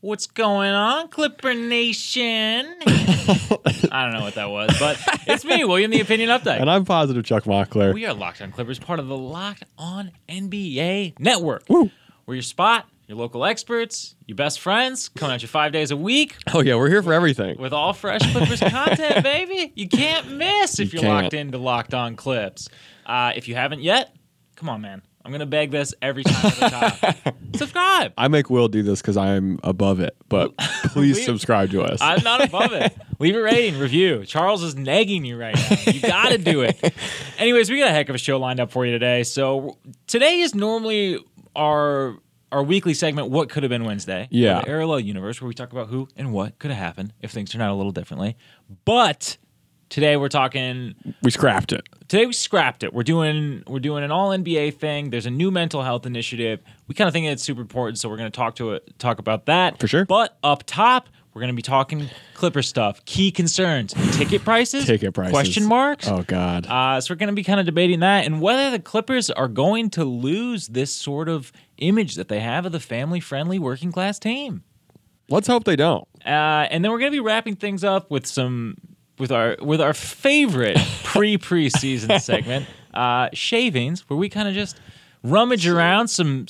What's going on, Clipper Nation? I don't know what that was, but it's me, William, the Opinion Updike. And I'm Positive Chuck Mockler. We are Locked On Clippers, part of the Locked On NBA Network. Woo. We're your spot, your local experts, your best friends, coming at you 5 days a week Oh, yeah, we're here for everything. with all fresh Clippers content, baby. You can't miss if You you're can't. locked into Locked On Clips. If you haven't yet, come on, man. I'm going to beg this every time at the top. Subscribe. I make Will do this because I'm above it, but please subscribe to us. I'm not above it. Leave a rating, review. Charles is nagging you right now. You got to do it. Anyways, we got a heck of a show lined up for you today. So today is normally our weekly segment, What Could Have Been Wednesday. Yeah. The parallel universe where we talk about who and what could have happened if things turned out a little differently. But today we're talking... We scrapped it. Today we scrapped it. We're doing an all NBA thing. There's a new mental health initiative. We kind of think it's super important, so we're going to talk about that For sure. But up top, we're going to be talking Clipper stuff, key concerns, ticket prices, question marks. Oh, God. So we're going to be kind of debating that and whether the Clippers are going to lose this sort of image that they have of the family-friendly working-class team. Let's hope they don't. And then we're going to be wrapping things up with our favorite preseason segment, shavings, where we kind of just rummage around some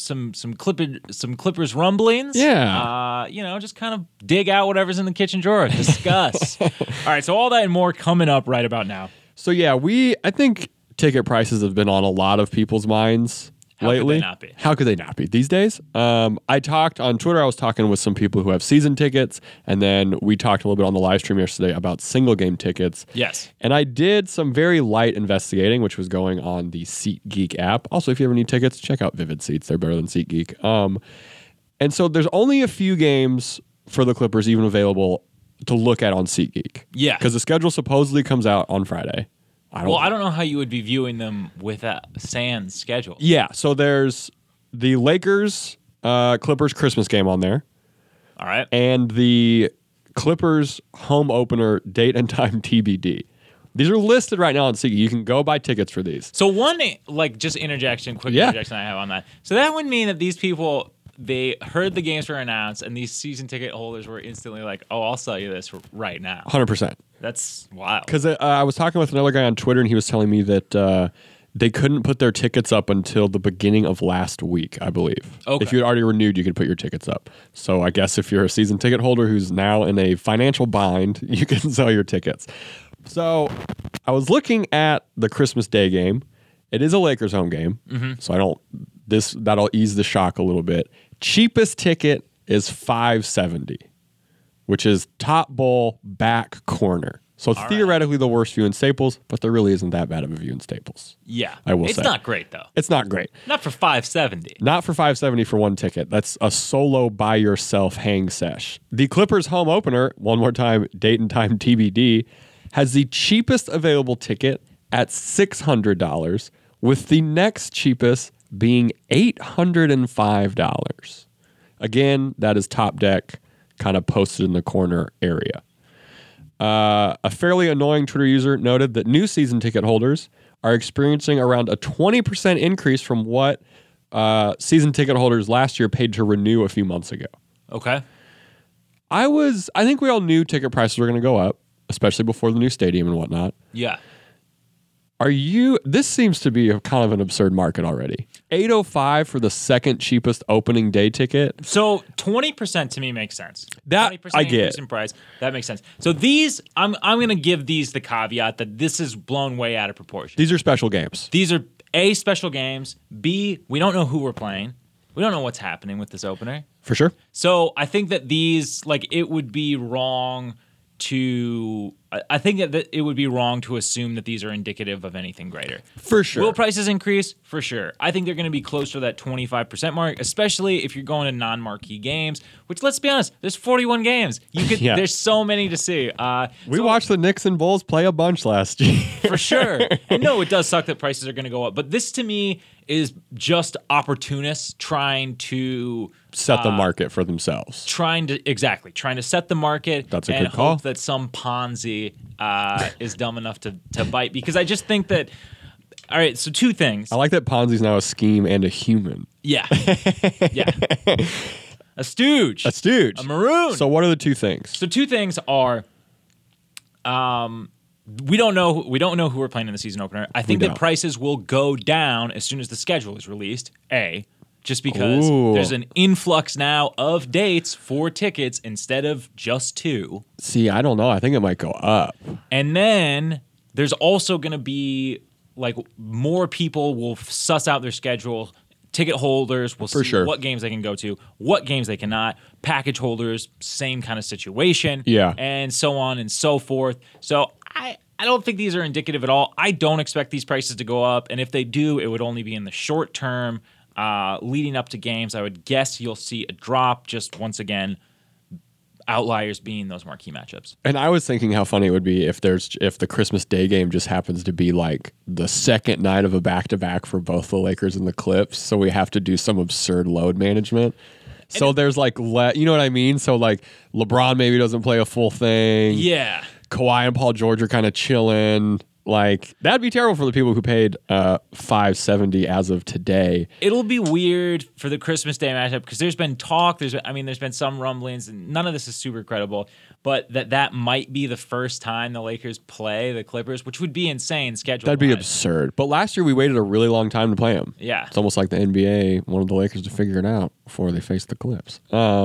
Clippers rumblings. Yeah. Just kind of dig out whatever's in the kitchen drawer, discuss. All right, so all that and more coming up right about now. So, yeah, I think ticket prices have been on a lot of people's minds lately. How could they not be? These days? I talked on Twitter. I was talking with some people who have season tickets, and then we talked a little bit on the live stream yesterday about single game tickets. Yes. And I did some very light investigating, which was going on the SeatGeek app. Also, if you ever need tickets, check out Vivid Seats. They're better than SeatGeek. And so there's only a few games for the Clippers even available to look at on SeatGeek. Yeah. Because the schedule supposedly comes out on Friday. I don't know how you would be viewing them with a sans schedule. Yeah, so there's the Lakers Clippers Christmas game on there. All right. And the Clippers home opener date and time TBD. These are listed right now on SeatGeek. You can go buy tickets for these. So one, just interjection I have on that. So that would mean that these people, they heard the games were announced, and these season ticket holders were instantly like, oh, I'll sell you this right now. 100%. That's wild. Because I was talking with another guy on Twitter, and he was telling me that they couldn't put their tickets up until the beginning of last week, I believe. Okay. If you had already renewed, you could put your tickets up. So I guess if you're a season ticket holder who's now in a financial bind, you can sell your tickets. So I was looking at the Christmas Day game. It is a Lakers home game, so that'll ease the shock a little bit. Cheapest ticket is $570, which is top bowl back corner. So theoretically the worst view in Staples, but there really isn't that bad of a view in Staples. Yeah. I will say. It's not great, though. It's not great. Not for $570. Not for $570 for one ticket. That's a solo by yourself hang sesh. The Clippers home opener, one more time, date and time TBD, has the cheapest available ticket at $600, with the next cheapest being $805. Again, that is Top Deck, kind of posted in the corner area. A fairly annoying Twitter user noted that new season ticket holders are experiencing around a 20% increase from what season ticket holders last year paid to renew a few months ago. Okay. I think we all knew ticket prices were going to go up, especially before the new stadium and whatnot. Yeah. This seems to be kind of an absurd market already. $805 for the second cheapest opening day ticket. So 20% to me makes sense. That 20% I get. increase in price. That makes sense. So these, I'm going to give these the caveat that this is blown way out of proportion. These are special games. These are A, special games. B, we don't know who we're playing. We don't know what's happening with this opener. For sure. So I think that these, it would be wrong to... I think that it would be wrong to assume that these are indicative of anything greater. For sure. Will prices increase? For sure. I think they're going to be closer to that 25% mark, especially if you're going to non-marquee games, which, let's be honest, there's 41 games. There's so many to see. We watched the Knicks and Bulls play a bunch last year. For sure. And no, it does suck that prices are going to go up. But this, to me, is just opportunists trying to... set the market for themselves. Trying to set the market. That's a and good call. Hope that some Ponzi is dumb enough to bite. Because I just think that... All right, so two things. I like that Ponzi's now a scheme and a human. Yeah. Yeah. a stooge, a maroon. So what are the two things? So two things are, we don't know who we're playing in the season opener. I think that prices will go down as soon as the schedule is released. Just because there's an influx now of dates for tickets instead of just 2. See, I don't know. I think it might go up. And then there's also going to be like more people will suss out their schedule. Ticket holders will see what games they can go to, what games they cannot. Package holders, same kind of situation. Yeah. And so on and so forth. So I don't think these are indicative at all. I don't expect these prices to go up. And if they do, it would only be in the short term. Leading up to games, I would guess you'll see a drop, just once again, outliers being those marquee matchups. And I was thinking how funny it would be if the Christmas Day game just happens to be like the second night of a back-to-back for both the Lakers and the Clips, so we have to do some absurd load management. So there's like, you know what I mean? So like LeBron maybe doesn't play a full thing. Yeah. Kawhi and Paul George are kind of chilling. Like, that'd be terrible for the people who paid $570 as of today. It'll be weird for the Christmas Day matchup because there's been talk. There's been some rumblings, and none of this is super credible. But that might be the first time the Lakers play the Clippers, which would be insane schedule. That'd be absurd. But last year we waited a really long time to play them. Yeah, it's almost like the NBA wanted the Lakers to figure it out before they faced the Clips.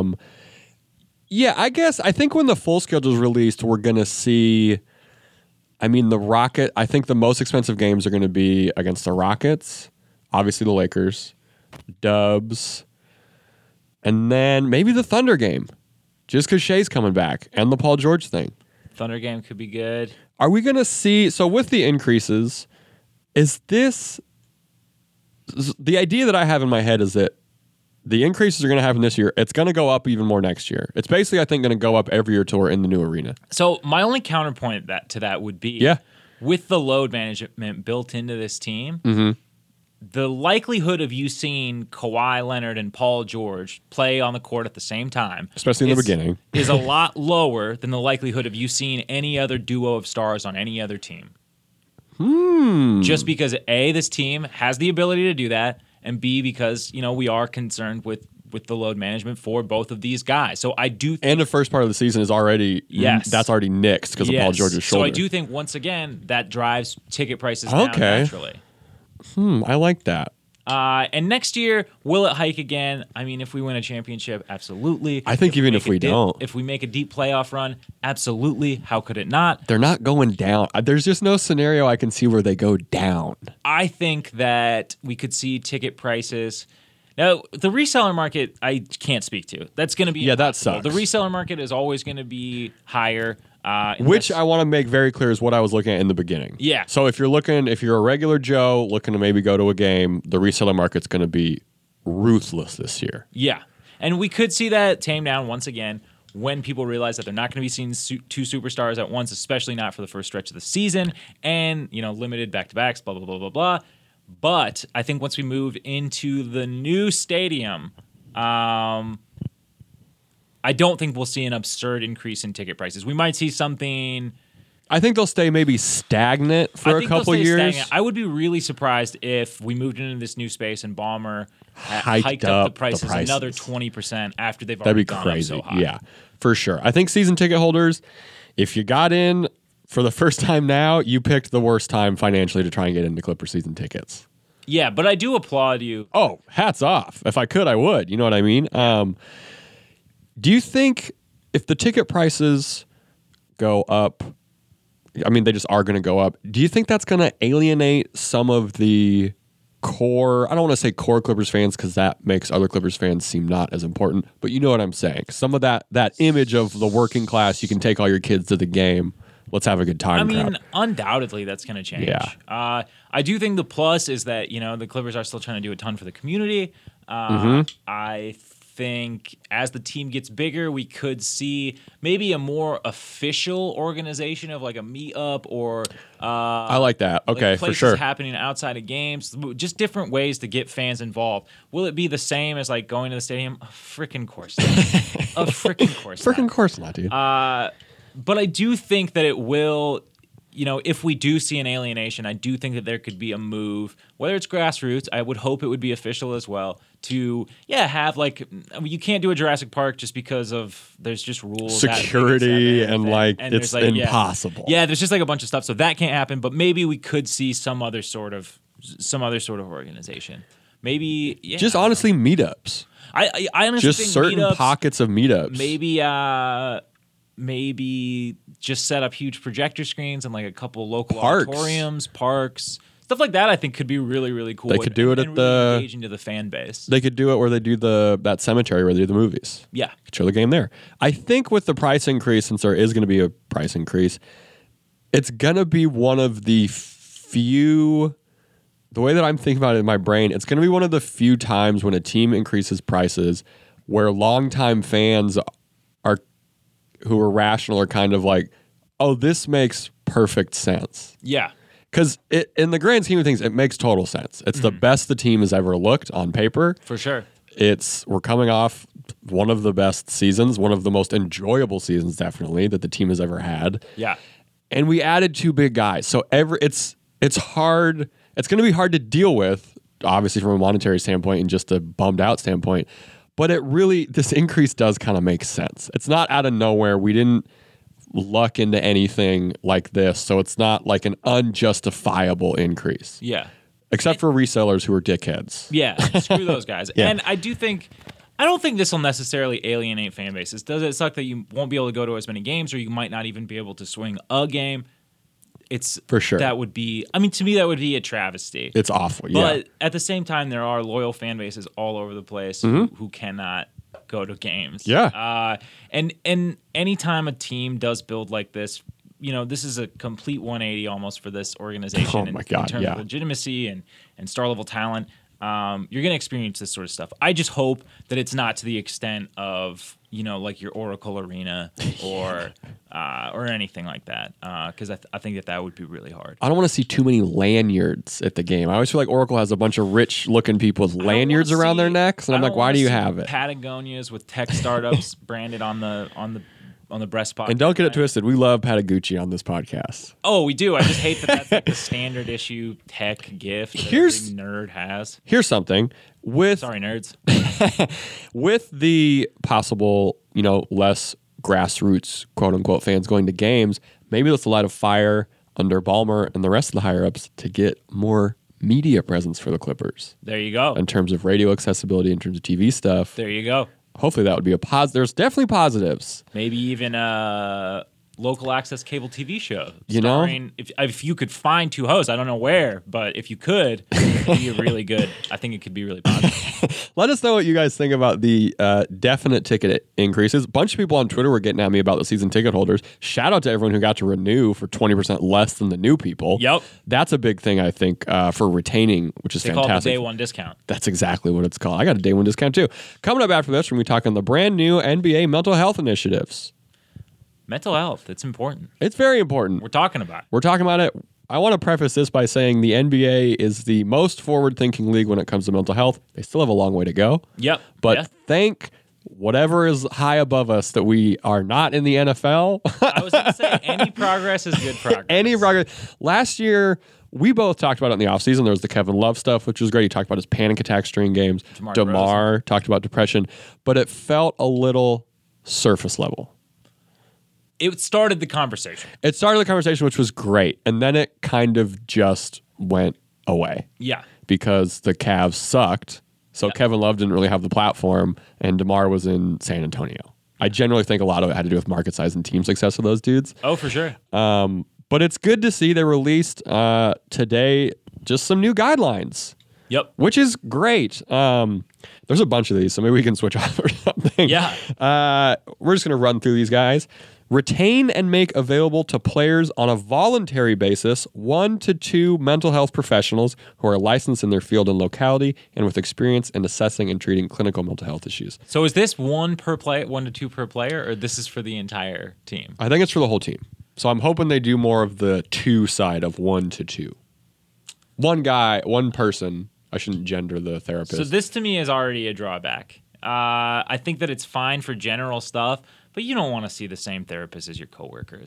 Yeah, I think when the full schedule is released, we're gonna see. I think the most expensive games are going to be against the Rockets, obviously the Lakers, Dubs, and then maybe the Thunder game, just because Shea's coming back, and the Paul George thing. Thunder game could be good. Are we going to see, so with the increases, is this, the idea that I have in my head is that the increases are going to happen this year. It's going to go up even more next year. It's basically, I think, going to go up every year till we're in the new arena. So my only counterpoint to that would be, with the load management built into this team, the likelihood of you seeing Kawhi Leonard and Paul George play on the court at the same time, especially in the beginning, is a lot lower than the likelihood of you seeing any other duo of stars on any other team. Just because A, this team has the ability to do that, and B, because, we are concerned with the load management for both of these guys. So I do think... And the first part of the season is already... Yes. That's already nixed because of Paul George's shoulder. So I do think, once again, that drives ticket prices down naturally. I like that. And next year, will it hike again? I mean, if we win a championship, absolutely. I think even if we don't. If we make a deep playoff run, absolutely. How could it not? They're not going down. There's just no scenario I can see where they go down. I think that we could see ticket prices. Now, the reseller market, I can't speak to. That's going to be that sucks. The reseller market is always going to be higher. Which I want to make very clear is what I was looking at in the beginning. Yeah. So if you're a regular Joe looking to maybe go to a game, the reseller market's going to be ruthless this year. Yeah. And we could see that tame down once again when people realize that they're not going to be seeing two superstars at once, especially not for the first stretch of the season, and, limited back-to-backs, blah, blah, blah, blah, blah. But I think once we move into the new stadium, I don't think we'll see an absurd increase in ticket prices. We might see something... I think they'll stay maybe stagnant for a couple years. Stagnant. I would be really surprised if we moved into this new space and Ballmer hiked up the prices another 20% after they've already gone up so high. Yeah, for sure. I think season ticket holders, if you got in for the first time now, you picked the worst time financially to try and get into Clipper season tickets. Yeah, but I do applaud you. Oh, hats off. If I could, I would. You know what I mean? Do you think if the ticket prices go up, I mean, they just are going to go up, do you think that's going to alienate some of the core, I don't want to say core Clippers fans because that makes other Clippers fans seem not as important, but you know what I'm saying. Some of that image of the working class, you can take all your kids to the game, let's have a good time. I mean, undoubtedly that's going to change. Yeah. I do think the plus is that, the Clippers are still trying to do a ton for the community. I think as the team gets bigger, we could see maybe a more official organization of like a meetup or I like that. Okay, like for sure. Happening outside of games, just different ways to get fans involved. Will it be the same as like going to the stadium? A freaking course not. Freaking course not, dude. But I do think that it will. if we do see an alienation, I do think that there could be a move, whether it's grassroots, I would hope it would be official as well, to have you can't do a Jurassic Park just because of there's just rules, security, and it's impossible. Yeah, there's just like a bunch of stuff, so that can't happen. But maybe we could see some other sort of organization. Maybe just honestly meetups. I honestly just think certain meetups, pockets of meetups. Maybe just set up huge projector screens and like a couple local parks. auditoriums, parks, stuff like that. I think could be really, really cool. They could do it at really engaging to the fan base. They could do it where they do that cemetery where they do the movies. Yeah, could show the game there. I think with the price increase, since there is going to be a price increase, it's going to be one of the few. The way that I'm thinking about it in my brain, it's going to be one of the few times when a team increases prices where longtime fans who are rational are kind of like, oh, this makes perfect sense. Yeah. Because in the grand scheme of things, it makes total sense. It's the best the team has ever looked on paper. For sure. We're coming off one of the best seasons, one of the most enjoyable seasons, definitely, that the team has ever had. Yeah. And we added 2 big guys. So it's hard. It's going to be hard to deal with, obviously, from a monetary standpoint and just a bummed out standpoint. But this increase does kind of make sense. It's not out of nowhere. We didn't luck into anything like this. So it's not like an unjustifiable increase. Yeah. Except for resellers who are dickheads. Yeah. Screw those guys. Yeah. And I don't think this will necessarily alienate fan bases. Does it suck that you won't be able to go to as many games, or you might not even be able to swing a game? It's for sure. That would be, to me, that would be a travesty. It's awful. Yeah. But at the same time, there are loyal fan bases all over the place who cannot go to games. Yeah. And anytime a team does build like this, this is a complete 180 almost for this organization. Oh my God, in terms of legitimacy and star level talent. You're going to experience this sort of stuff. I just hope that it's not to the extent of, like your Oracle Arena or anything like that. Because I think that would be really hard. I don't want to see too many lanyards at the game. I always feel like Oracle has a bunch of rich-looking people with lanyards around their necks, and I'm like, why do you have it? Patagonias with tech startups branded on the breast pocket. And don't get it twisted. We love Patagucci on this podcast. Oh, we do. I just hate that that's like the standard issue tech gift that every nerd has. Here's something. Sorry, nerds. With the possible, less grassroots, quote-unquote, fans going to games, maybe let's light a fire under Ballmer and the rest of the higher-ups to get more media presence for the Clippers. There you go. In terms of radio accessibility, in terms of TV stuff. There you go. Hopefully that would be a positive. There's definitely positives. Maybe even a local access cable TV show. Starring, if you could find 2 hosts, I don't know where, but if you could, it'd be really good. I think it could be really positive. Let us know what you guys think about the definite ticket increases. A bunch of people on Twitter were getting at me about the season ticket holders. Shout out to everyone who got to renew for 20% less than the new people. Yep. That's a big thing, I think, for retaining, which is fantastic. They call it the day one discount. That's exactly what it's called. I got a day one discount too. Coming up after this, we're going to be talking the brand new NBA mental health initiatives. Mental health, it's important. It's very important. We're talking about it. I want to preface this by saying the NBA is the most forward-thinking league when it comes to mental health. They still have a long way to go. Yep. But thank whatever is high above us that we are not in the NFL. I was going to say, any progress is good progress. Any progress. Last year, we both talked about it in the offseason. There was the Kevin Love stuff, which was great. He talked about his panic attacks during games. DeMar talked about depression. But it felt a little surface level. It started the conversation. Which was great. And then it kind of just went away. Yeah. Because the Cavs sucked. So Kevin Love didn't really have the platform, and DeMar was in San Antonio. I generally think a lot of it had to do with market size and team success of those dudes. Oh, for sure. But it's good to see they released today just some new guidelines. Yep. Which is great. There's a bunch of these, so maybe we can switch off or something. Yeah. We're just going to run through these guys. Retain and make available to players on a voluntary basis 1 to 2 mental health professionals who are licensed in their field and locality and with experience in assessing and treating clinical mental health issues. So is this 1 to 2 per player, or this is for the entire team? I think it's for the whole team. So I'm hoping they do more of the 2 side of 1 to 2. One guy, one person. I shouldn't gender the therapist. So this to me is already a drawback. I think that it's fine for general stuff, but you don't want to see the same therapist as your coworkers.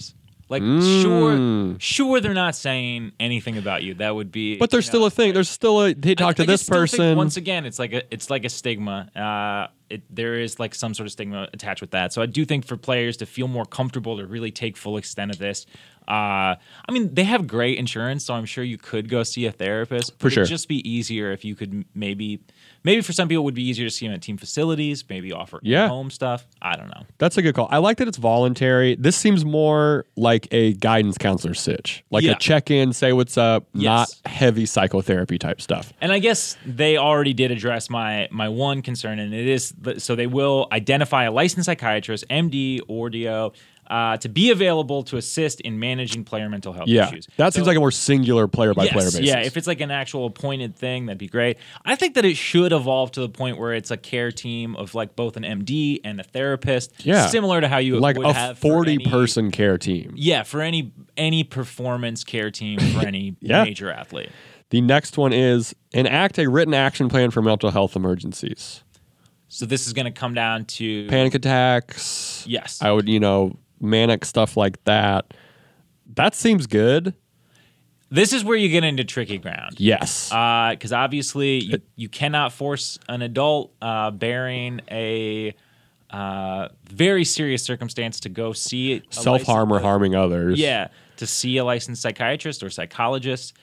Like, sure, they're not saying anything about you. That would be. But there's still a thing. There's still a. They talk to this person. Once again, it's like a stigma. There is like some sort of stigma attached with that. So I do think for players to feel more comfortable to really take full extent of this. I mean, they have great insurance, so I'm sure you could go see a therapist. For sure. It'd just be easier if you could maybe for some people it would be easier to see them at team facilities, maybe offer home stuff. I don't know. That's a good call. I like that it's voluntary. This seems more like a guidance counselor sitch, like a check-in, say what's up, not heavy psychotherapy type stuff. And I guess they already did address my one concern, and it is so they will identify a licensed psychiatrist, MD or DO, to be available to assist in managing player mental health issues. That seems like a more singular player-by-player basis. Yeah, if it's like an actual appointed thing, that'd be great. I think that it should evolve to the point where it's a care team of like both an MD and a therapist, similar to how you like would a have 40-person care team. Yeah, for any performance care team for any major athlete. The next one is enact a written action plan for mental health emergencies. So this is going to come down to panic attacks. Yes. I would, manic stuff like that. That seems good. This is where you get into tricky ground. Yes. Because obviously you cannot force an adult bearing a very serious circumstance to go see self-harm or harming others. Yeah, to see a licensed psychiatrist or psychologist,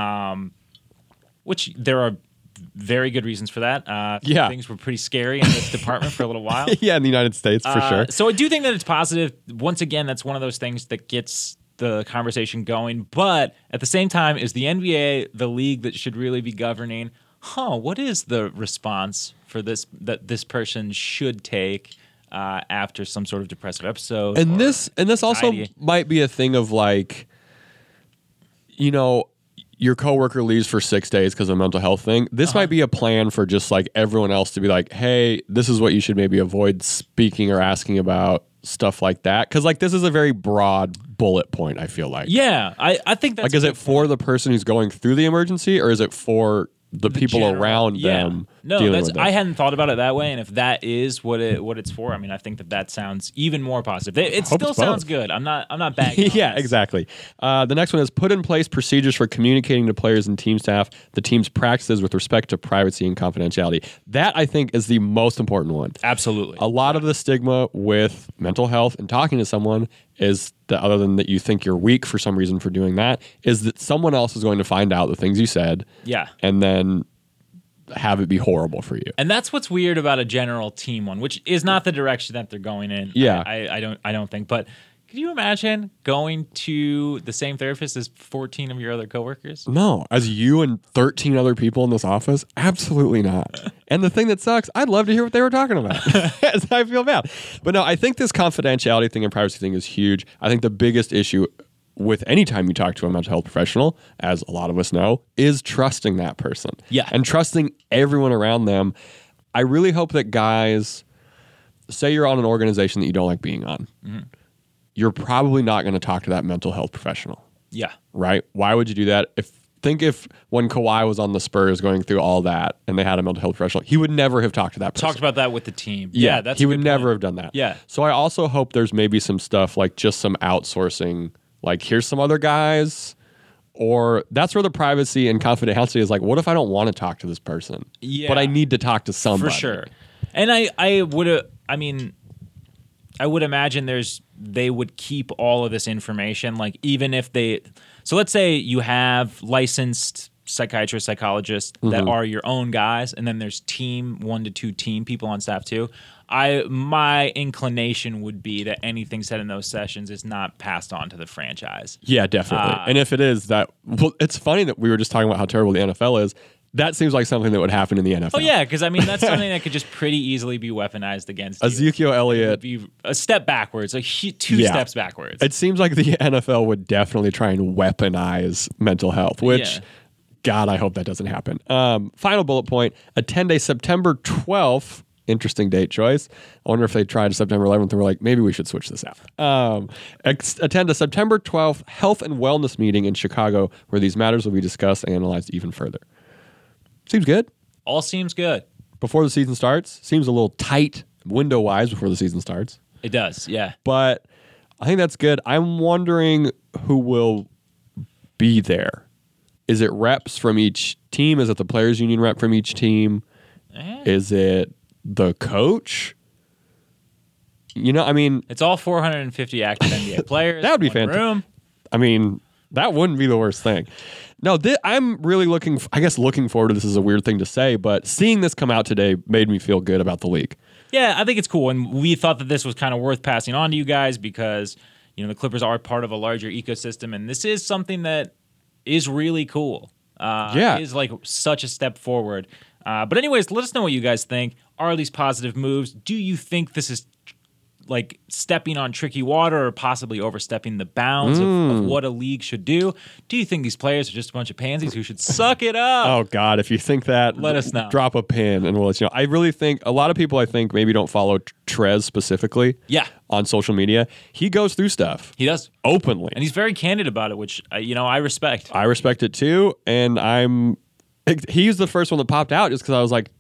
which there are very good reasons for that. Things were pretty scary in this department for a little while. Yeah, in the United States, for sure. So I do think that it's positive. Once again, that's one of those things that gets the conversation going. But at the same time, is the NBA the league that should really be governing, what is the response for this that this person should take after some sort of depressive episode? And this also might be a thing of like, your coworker leaves for 6 days because of a mental health thing. This might be a plan for just like everyone else to be like, hey, this is what you should maybe avoid speaking or asking about, stuff like that. Because like this is a very broad bullet point, I feel like. Yeah, I think that's like, is it for the person who's going through the emergency, or is it for the people general, around them? No, dealing with it? I hadn't thought about it that way, and if that is what it's for, I mean, I think that sounds even more positive. It still sounds good. I'm not bagging. Yeah, exactly. The next one is put in place procedures for communicating to players and team staff the team's practices with respect to privacy and confidentiality. That I think is the most important one. Absolutely. A lot of the stigma with mental health and talking to someone is that, other than that you think you're weak for some reason for doing that, is that someone else is going to find out the things you said. Yeah. And then have it be horrible for you. And that's what's weird about a general team one, which is not the direction that they're going in. Yeah. I don't think. But could you imagine going to the same therapist as 14 of your other coworkers? No. As you and 13 other people in this office? Absolutely not. And the thing that sucks, I'd love to hear what they were talking about. I feel bad. But no, I think this confidentiality thing and privacy thing is huge. I think the biggest issue with any time you talk to a mental health professional, as a lot of us know, is trusting that person. Yeah. And trusting everyone around them. I really hope that guys, say you're on an organization that you don't like being on, you're probably not going to talk to that mental health professional. Yeah. Right? Why would you do that? Think if when Kawhi was on the Spurs going through all that and they had a mental health professional, he would never have talked to that person. Talked about that with the team. Yeah, that's he a would good never point. have done that. Yeah. So I also hope there's maybe some stuff like just some outsourcing, like here's some other guys, or that's where the privacy and confidentiality is like, what if I don't want to talk to this person? Yeah. But I need to talk to somebody. For sure. And I would imagine they would keep all of this information, like even if so let's say you have licensed psychiatrists, psychologists that are your own guys, and then there's 1 to 2 team people on staff too. My inclination would be that anything said in those sessions is not passed on to the franchise. Yeah, definitely. And if it is it's funny that we were just talking about how terrible the NFL is. That seems like something that would happen in the NFL. Oh yeah, because I mean that's something that could just pretty easily be weaponized against Ezekiel Elliott. Be a step backwards, 2 steps backwards. It seems like the NFL would definitely try and weaponize mental health, which, God, I hope that doesn't happen. Final bullet point, attend a September 12th, interesting date choice. I wonder if they tried September 11th and were like, maybe we should switch this out. Attend a September 12th health and wellness meeting in Chicago where these matters will be discussed and analyzed even further. Seems good. All seems good. Before the season starts. Seems a little tight window-wise before the season starts. It does, yeah. But I think that's good. I'm wondering who will be there. Is it reps from each team? Is it the players union rep from each team? Is it the coach? You know, I mean, it's all 450 active NBA players. That would be fantastic. I mean, that wouldn't be the worst thing. No, I'm really looking forward to this is a weird thing to say, but seeing this come out today made me feel good about the league. Yeah, I think it's cool. And we thought that this was kind of worth passing on to you guys because, you know, the Clippers are part of a larger ecosystem. And this is something that is really cool. It is like such a step forward. But anyways, let us know what you guys think. Are these positive moves? Do you think this is like stepping on tricky water or possibly overstepping the bounds of what a league should do? Do you think these players are just a bunch of pansies who should suck it up? Oh, God, if you think that, let us know. Drop a pin and we'll let you know. I really think a lot of people, maybe don't follow Trez specifically on social media. He goes through stuff. He does. Openly. And he's very candid about it, which, I respect. I respect it too. And he's the first one that popped out just because I was like,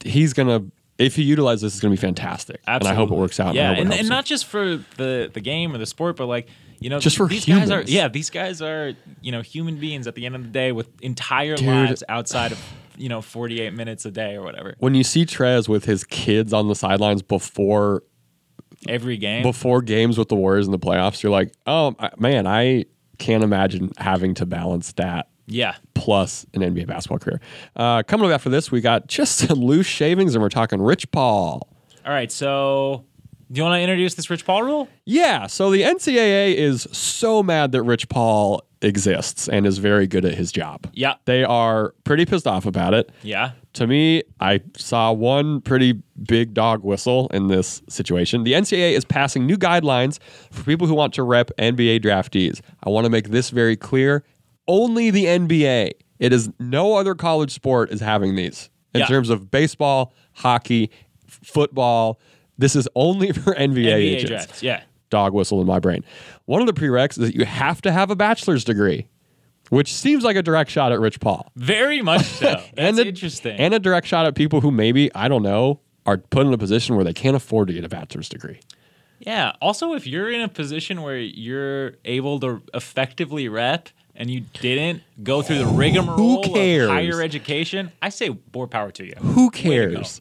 if he utilizes this, it's going to be fantastic. Absolutely. And I hope it works out. Yeah, and not just for the game or the sport, but just for these humans. These guys are, human beings at the end of the day with entire lives outside of, 48 minutes a day or whatever. When you see Trez with his kids on the sidelines before every game, before games with the Warriors in the playoffs, you're like, oh, man, I can't imagine having to balance that. Yeah. Plus an NBA basketball career. Coming up after this, we got just some loose shavings, and we're talking Rich Paul. All right, so do you want to introduce this Rich Paul rule? Yeah, so the NCAA is so mad that Rich Paul exists and is very good at his job. Yeah. They are pretty pissed off about it. Yeah. To me, I saw one pretty big dog whistle in this situation. The NCAA is passing new guidelines for people who want to rep NBA draftees. I want to make this very clear. Only the NBA. It is no other college sport is having these in terms of baseball, hockey, football. This is only for NBA agents. Drafts, yeah. Dog whistle in my brain. One of the prereqs is that you have to have a bachelor's degree, which seems like a direct shot at Rich Paul. Very much so. That's interesting. And a direct shot at people who maybe, I don't know, are put in a position where they can't afford to get a bachelor's degree. Yeah. Also, if you're in a position where you're able to effectively rep and you didn't go through the rigmarole of higher education, I say more power to you. Who cares?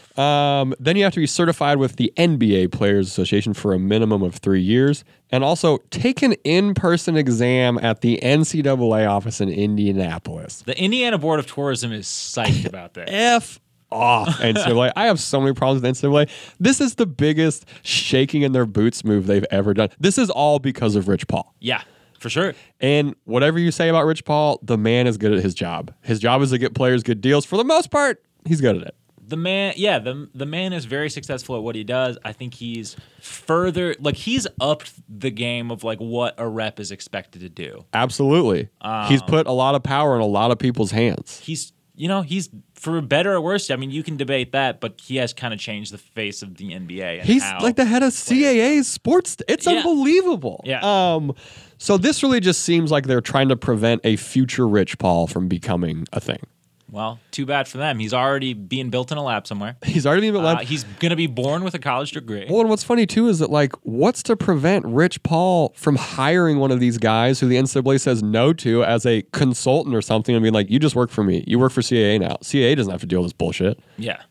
Then you have to be certified with the NBA Players Association for a minimum of 3 years, and also take an in-person exam at the NCAA office in Indianapolis. The Indiana Board of Tourism is psyched about that. F off, NCAA. I have so many problems with NCAA. This is the biggest shaking in their boots move they've ever done. This is all because of Rich Paul. Yeah. For sure. And whatever you say about Rich Paul, the man is good at his job. His job is to get players good deals. For the most part, he's good at it. The man, the man is very successful at what he does. I think he's he's upped the game of what a rep is expected to do. Absolutely. He's put a lot of power in a lot of people's hands. He's for better or worse. I mean, you can debate that, but he has kind of changed the face of the NBA. And he's like the head of CAA sports. It's unbelievable. Yeah. So this really just seems like they're trying to prevent a future Rich Paul from becoming a thing. Well, too bad for them. He's already being built in a lab somewhere. He's already being built in a lab. He's going to be born with a college degree. Well, and what's funny, too, is that, what's to prevent Rich Paul from hiring one of these guys who the NCAA says no to as a consultant or something and being like, you just work for me. You work for CAA now. CAA doesn't have to deal with this bullshit. Yeah.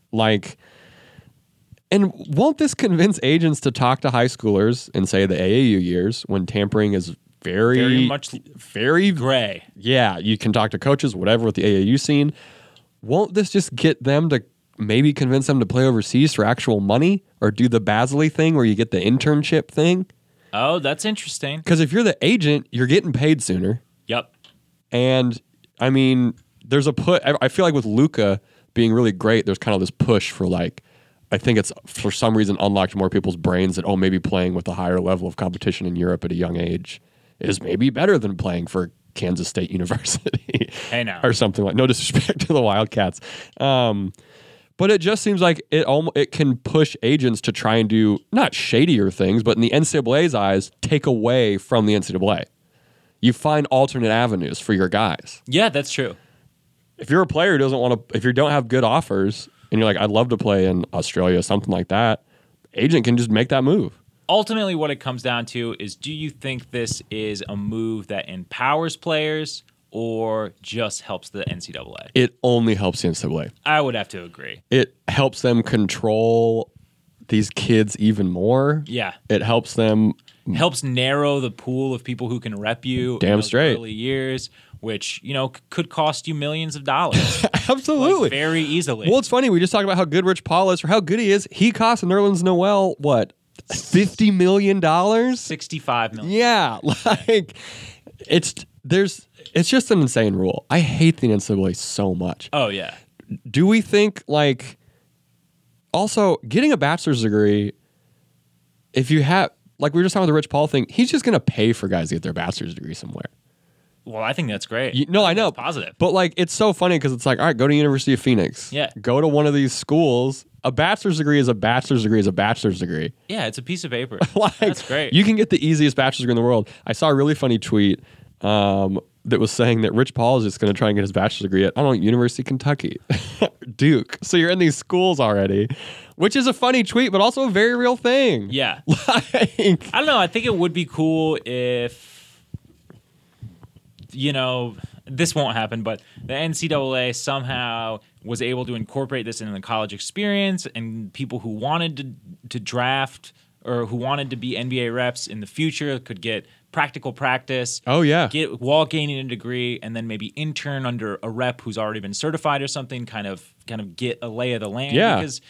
And won't this convince agents to talk to high schoolers in, say, the AAU years when tampering is very gray. Yeah, you can talk to coaches, whatever, with the AAU scene. Won't this just get them to maybe convince them to play overseas for actual money or do the Basile thing where you get the internship thing? Oh, that's interesting. Because if you're the agent, you're getting paid sooner. Yep. And, I mean, there's a put. I feel like with Luka being really great, there's kind of this push for I think it's for some reason unlocked more people's brains that, maybe playing with a higher level of competition in Europe at a young age is maybe better than playing for Kansas State University. Hey, now. Or something no disrespect to the Wildcats. But it just seems like it can push agents to try and do not shadier things, but in the NCAA's eyes, take away from the NCAA. You find alternate avenues for your guys. Yeah, that's true. If you're a player who doesn't want to, if you don't have good offers and you're like, I'd love to play in Australia, something like that, agent can just make that move. ultimately what it comes down to is, do you think this is a move that empowers players or just helps the NCAA? It only helps the NCAA. I would have to agree. It helps them control these kids even more. Yeah. It helps them. Helps narrow the pool of people who can rep you Damn in those straight. early years, which, could cost you millions of dollars. Absolutely. Like, very easily. Well, it's funny. We just talked about how good Rich Paul is, or how good he is. He cost Nerlens Noel, what, $50 million? $65 million. Yeah. Like, it's just an insane rule. I hate the NCAA so much. Oh, yeah. Do we think, like, also getting a bachelor's degree, if you have, like we were just talking about the Rich Paul thing, he's just going to pay for guys to get their bachelor's degree somewhere. Well, I think that's great. I know. That's positive. But, like, it's so funny because it's like, all right, go to University of Phoenix. Yeah. Go to one of these schools. A bachelor's degree is a bachelor's degree is a bachelor's degree. Yeah, it's a piece of paper. Like, That's great. You can get the easiest bachelor's degree in the world. I saw a really funny tweet that was saying that Rich Paul is just going to try and get his bachelor's degree at, I don't know, University of Kentucky, Duke. So you're in these schools already, which is a funny tweet, but also a very real thing. Yeah. Like, I don't know. I think it would be cool if, this won't happen, but the NCAA somehow was able to incorporate this into the college experience, and people who wanted to draft or who wanted to be NBA reps in the future could get practical practice. Oh, yeah. While gaining a degree, and then maybe intern under a rep who's already been certified or something, kind of get a lay of the land. Yeah. Because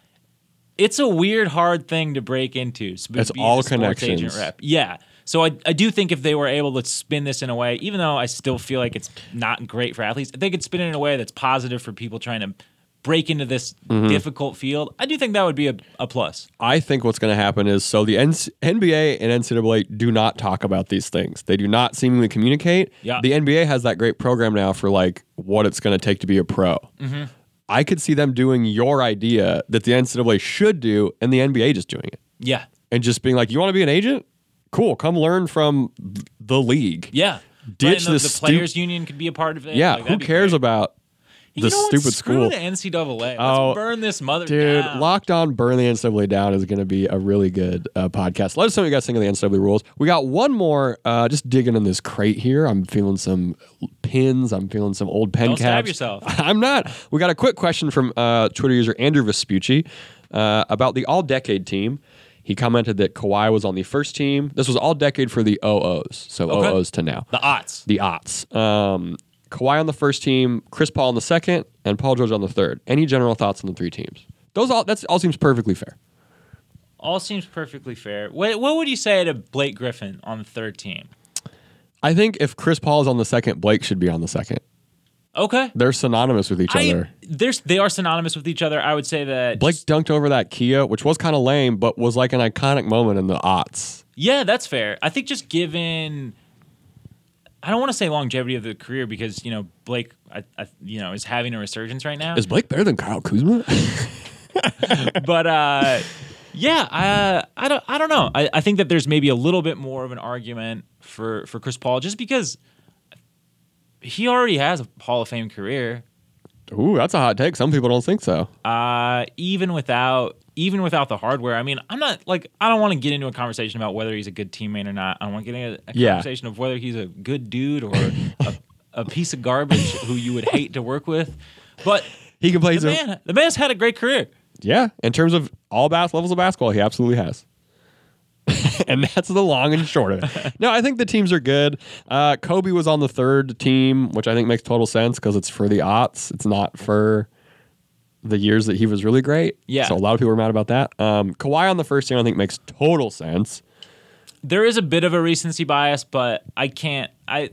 it's a weird, hard thing to break into. It's being all a sports connections. agent rep. Yeah. So I do think if they were able to spin this in a way, even though I still feel like it's not great for athletes, if they could spin it in a way that's positive for people trying to break into this difficult field, I do think that would be a plus. I think what's going to happen is, so the NBA and NCAA do not talk about these things. They do not seemingly communicate. Yeah. The NBA has that great program now for, like, what it's going to take to be a pro. I could see them doing your idea that the NCAA should do and the NBA just doing it. Yeah. And just being like, you want to be an agent? Cool. Come learn from the league. Yeah. Ditch the this players union could be a part of it. Yeah. Like, Who that'd be cares great. about the You know what? stupid Screw school? the NCAA. Oh, Let's burn this mother Dude, down. Locked On Burn the NCAA Down is going to be a really good podcast. Let us know what you guys think of the NCAA rules. We got one more, just digging in this crate here. I'm feeling some pins. I'm feeling some old pen Don't stab caps. yourself. I'm not. We got a quick question from Twitter user Andrew Vespucci about the all-decade team. He commented that Kawhi was on the first team. This was all-decade for the OOs, so Okay. OOs to now. The odds. The aughts. Kawhi on the first team, Chris Paul on the second, and Paul George on the third. Any general thoughts on the three teams? That all seems perfectly fair. All seems perfectly fair. What would you say to Blake Griffin on the third team? I think if Chris Paul is on the second, Blake should be on the second. Okay. They're synonymous with each other. They are synonymous with each other. I would say that Blake dunked over that Kia, which was kind of lame, but was like an iconic moment in the aughts. Yeah, that's fair. I think just given, I don't want to say longevity of the career because Blake, is having a resurgence right now. Is Blake better than Kyle Kuzma? But yeah, I don't know. I think that there's maybe a little bit more of an argument for Chris Paul just because he already has a Hall of Fame career. Ooh, that's a hot take. Some people don't think so. Even without the hardware. I mean, I don't want to get into a conversation about whether he's a good teammate or not. I don't want to get into a conversation of whether he's a good dude or a piece of garbage who you would hate to work with. But He can play the man's had a great career. Yeah, in terms of all levels of basketball, he absolutely has. And that's the long and short of it. No, I think the teams are good. Kobe was on the third team, which I think makes total sense because it's for the aughts. It's not for the years that he was really great. Yeah. So a lot of people were mad about that. Kawhi on the first team I think makes total sense. There is a bit of a recency bias, but I can't.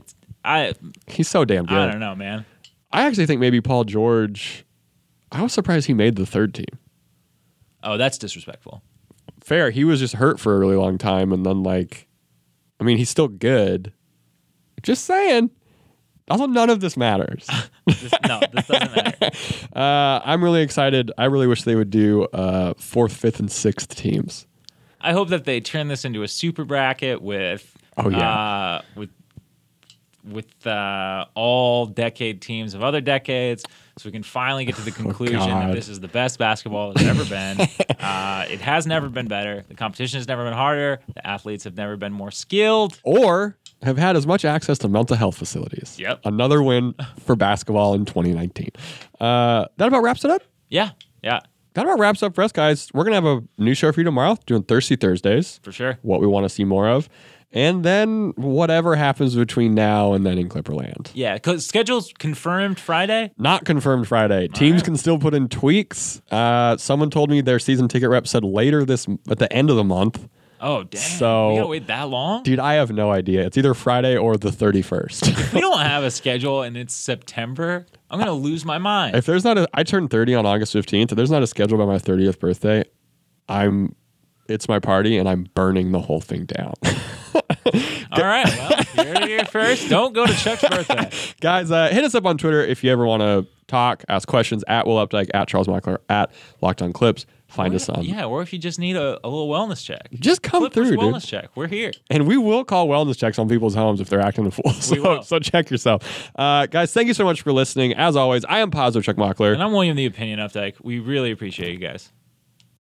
He's so damn good. I don't know, man. I actually think maybe Paul George, I was surprised he made the third team. Oh, that's disrespectful. Fair. He was just hurt for a really long time. And then, he's still good. Just saying. Also, none of this matters. This doesn't matter. I'm really excited. I really wish they would do fourth, fifth, and sixth teams. I hope that they turn this into a super bracket with Oh, yeah. with with all decade teams of other decades, so we can finally get to the conclusion that this is the best basketball that's ever been. It has never been better. The competition has never been harder. The athletes have never been more skilled. Or have had as much access to mental health facilities. Yep. Another win for basketball in 2019. That about wraps it up? Yeah. That about wraps up for us, guys. We're going to have a new show for you tomorrow, doing Thirsty Thursdays. For sure. What we want to see more of. And then whatever happens between now and then in Clipperland. Yeah, because schedule's confirmed Friday. Not confirmed Friday. Teams can still put in tweaks. Someone told me their season ticket rep said later at the end of the month. Oh, damn. So, we gotta wait that long? Dude, I have no idea. It's either Friday or the 31st. If we don't have a schedule and it's September, I'm going to lose my mind. If there's not I turned 30 on August 15th. If there's not a schedule by my 30th birthday, it's my party and I'm burning the whole thing down. All right. Well, you're here first. Don't go to Chuck's birthday. Guys, hit us up on Twitter if you ever want to talk, ask questions, at Will Updike, at Charles Meckler, at Locked On Clips. Find us on. Yeah, or if you just need a little wellness check. Just come Clippers through, wellness dude. check. We're here. And we will call wellness checks on people's homes if they're acting a fool. So check yourself. Guys, thank you so much for listening. As always, I am Positive Chuck Mockler. And I'm William the Opinion Updike. We really appreciate you guys.